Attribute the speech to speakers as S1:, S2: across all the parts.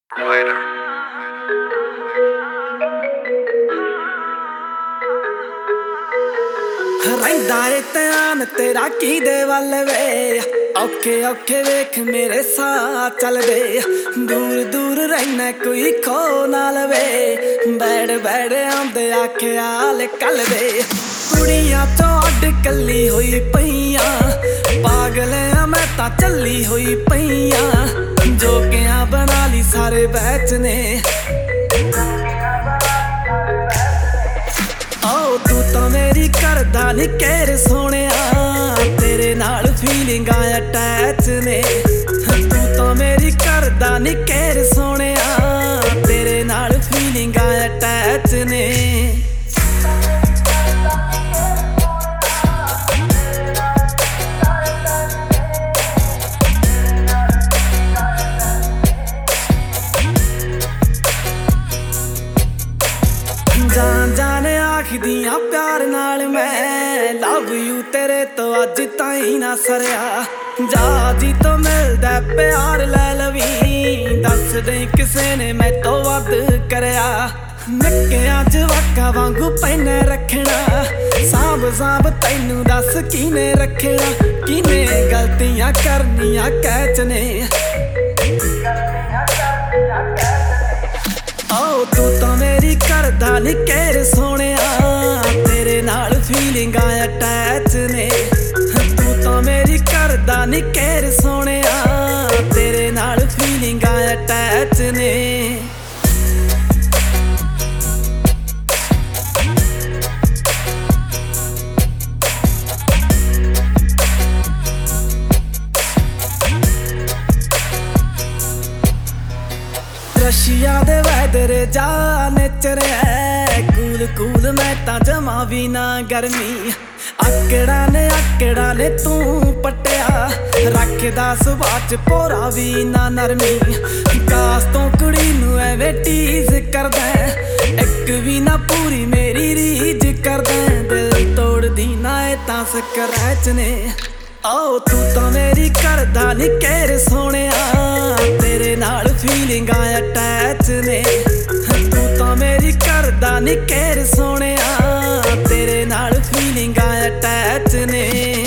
S1: Provider.
S2: ਰਹਿੰਦਾ ਏ ਧਿਆਨ ਤੇਰਾ ਕਿਹਦੇ ਵੱਲ ਵੇ ਔਖੇ ਔਖੇ ਵੇਖ ਮੇਰੇ ਸਾਹ ਚੱਲਦੇ ਦੂਰ ਦੂਰ ਰਹਿਣਾ ਕੋਈ ਖੋ ਨਾ ਲਵੇ ਬੈੜ ਬੈੜ ਆਉਂਦੇ ਆਖਿਆਲ ਕੱਲਦੇ ਕੁੜੀਆਂ ਤੋਂ ਅੱਡ ਕੱਲੀ ਹੋਈ ਪਈਆਂ ਪਾਗਲ ਆ ਮੈਂ ਤਾਂ ਚੱਲੀ ਹੋਈ ਪਈਆਂ ਜੋਗਿਆਂ ਬਣਾ ਲਈ ਸਾਰੇ ਬੈਚ ਨੇ ਤੂੰ ਤਾਂ ਮੇਰੀ ਕਰਦਾ ਨੀ ਕਹਿਰ ਸੋਹਣਿਆ ਤੇਰੇ ਨਾਲ ਫੀਲਿੰਗਾਂ ਅਟੈਚ ਨੇ ਤੂੰ ਤਾਂ ਮੇਰੀ ਕਰਦਾ ਨੀ ਕਹਿਰ ਸੋਹਣਿਆ ਤੇਰੇ ਨਾਲ ਫੀਲਿੰਗਾਂ ਅਟੈਚ ਨੇ ਜਾਨ ਜਾਨ ਆਖਦੀਆਂ ਪਿਆਰ ਨਾਲ ਮੈਂ ਲਵ ਯੂ ਤੇਰੇ ਤੋਂ ਅੱਜ ਤਾਈਂ ਨਾ ਸਰਿਆ ਜਾ ਜੀ ਤੋਂ ਮਿਲਦਾ ਪਿਆਰ ਲੈ ਲਵੀਂ ਦੱਸ ਦੇ ਕਿਸੇ ਨੇ ਮੈਥੋਂ ਵੱਧ ਕਰਿਆ ਨਿੱਕਿਆਂ ਜਵਾਕਾਂ ਵਾਂਗੂ ਪੈਨੇ ਰੱਖਣਾ ਸਾਂਭ ਸਾਂਭ ਤੈਨੂੰ ਦੱਸ ਕਿਨੇ ਰੱਖਣਾ ਕਿਨੇ ਗਲਤੀਆਂ ਕਰਨੀਆਂ ਕੈਚ ਨੇ ਤੂੰ ਤਾਂ ਮੇਰੀ ਕਰਦਾ ਨੀ ਕਹਿਰ ਸੋਹਣਿਆ ਤੇਰੇ ਨਾਲ ਫੀਲਿੰਗਾਂ ਅਟੈਚ ਨੇ ਤੂੰ ਤਾਂ ਮੇਰੀ ਕਰਦਾ ਨੀ ਕਹਿਰ ਸੋਹਣਿਆ ਤੇਰੇ ਨਾਲ ਫੀਲਿੰਗਾਂ ਅਟੈਚ ਨੇ ਰਸ਼ੀਆ ਦੇ ਵੈਦਰ ਜਾ ਨੇਚਰਿਆ ਕੂਲ ਕੂਲ ਮੈਂ ਤਾਂ ਜਮਾ ਵੀ ਨਾ ਗਰਮੀ ਆਕੜਾਂ ਨੇ ਤੂੰ ਪਟਿਆ ਰੱਖਦਾ ਸੁਭਾਅ ਚ ਪੋਰਾ ਵੀ ਨਾ ਨਰਮੀ ਕਾਸ ਤੋਂ ਕੁੜੀ ਨੂੰ ਐਵੇਂ ਟੀਜ਼ ਕਰਦਾ ਇੱਕ ਵੀ ਨਾ ਪੂਰੀ ਮੇਰੀ ਰੀਝ ਕਰਦਾ ਦਿਲ ਤੋੜਦੀ ਨਾ ਇਹ ਤਾਂ ਸਕਰੈਚ ਨੇ ਤੂੰ ਤਾਂ ਮੇਰੀ ਕਰਦਾ ਨੀ ਕਹਿਰ ਸੋਹਣਿਆ ਤੇਰੇ ਨਾਲ ਫੀਲਿੰਗਾਂ ਅਟੈਚ ਨੇ ਤੂੰ ਤਾਂ ਮੇਰੀ ਕਰਦਾ ਨੀ ਕਹਿਰ ਸੋਹਣਿਆ ਤੇਰੇ ਨਾਲ ਫੀਲਿੰਗਾਂ ਅਟੈਚ ਨੇ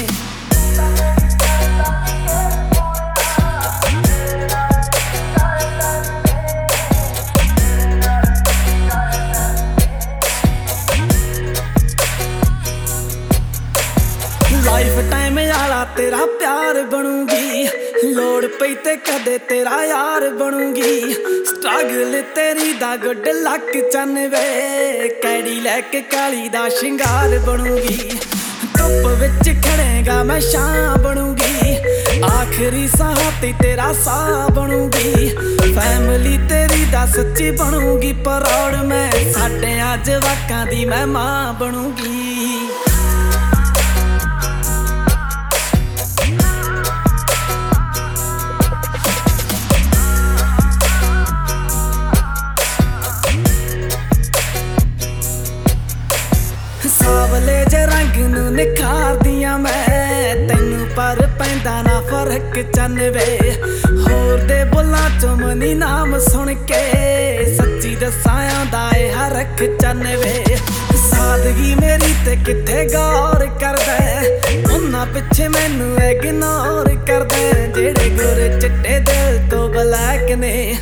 S2: ਲਾਈਫ ਟਾਈਮ ਵਾਲਾ ਤੇਰਾ ਪਿਆਰ ਬਣੂਗੀ ਲੋੜ ਪਈ ਤੇ ਕਦੇ ਤੇਰਾ ਯਾਰ ਬਣੂਗੀ ਸਟਰਗਲ ਤੇਰੀ ਦਾ ਗੁੱਡ ਲੱਕ ਚੰਨਵੇ ਕੈੜੀ ਲੈ ਕੇ ਕਾਲੀ ਦਾ ਸ਼ਿੰਗਾਰ ਬਣੂਗੀ ਧੁੱਪ ਵਿੱਚ ਖੜੇਗਾ ਮੈਂ ਛਾਂ ਬਣੂਗੀ ਆਖਰੀ ਸਾਹ ਤੇ ਤੇਰਾ ਸਾਹ ਬਣੂਗੀ ਫੈਮਿਲੀ ਤੇਰੀ ਦਾ ਸੱਚੀ ਬਣੂਗੀ ਪ੍ਰੌੜ ਮੈਂ ਸਾਡੇ ਜਵਾਕਾਂ ਦੀ ਮੈਂ ਮਾਂ ਬਣੂਗੀ ਸਾਵਲੇ ਜੇ ਰੰਗ ਨੂੰ ਨਿਖਾਰਦੀਆਂ ਮੈਂ ਤੈਨੂੰ ਪਰ ਪੈਂਦਾ ਨਾ ਫਰਕ ਚੰਨਵੇ ਹੋਰ ਦੇ ਬੁੱਲਾਂ ਚੋਂ ਮਨੀ ਨਾਮ ਸੁਣ ਕੇ ਸੱਚੀ ਦੱਸਾਂ ਆਉਂਦਾ ਏ ਹਰਖ ਚੰਨਵੇ ਸਾਦਗੀ ਮੇਰੀ ਤੇ ਕਿੱਥੇ ਗੌਰ ਕਰਦਾ ਉਹਨਾਂ ਪਿੱਛੇ ਮੈਨੂੰ ਇਗਨੋਰ ਕਰਦਾ ਜਿਹੜੇ ਗੋਰੇ ਚਿੱਟੇ ਦਿਲ ਤੋਂ ਬਲੈਕ ਨੇ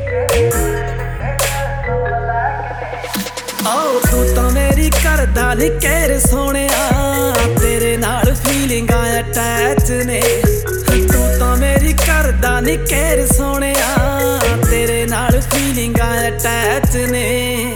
S2: ਤੂੰ ਤਾਂ ਮੇਰੀ ਕਰਦਾ ਨੀ ਕਹਿਰ ਸੋਹਣਿਆ ਤੇਰੇ ਨਾਲ ਫੀਲਿੰਗਾਂ ਅਟੈਚ ਨੇ ਤੂੰ ਤਾਂ ਮੇਰੀ ਕਰਦਾ ਨੀ ਕਹਿਰ ਸੋਹਣਿਆ ਤੇਰੇ ਨਾਲ ਫੀਲਿੰਗਾਂ ਅਟੈਚ ਨੇ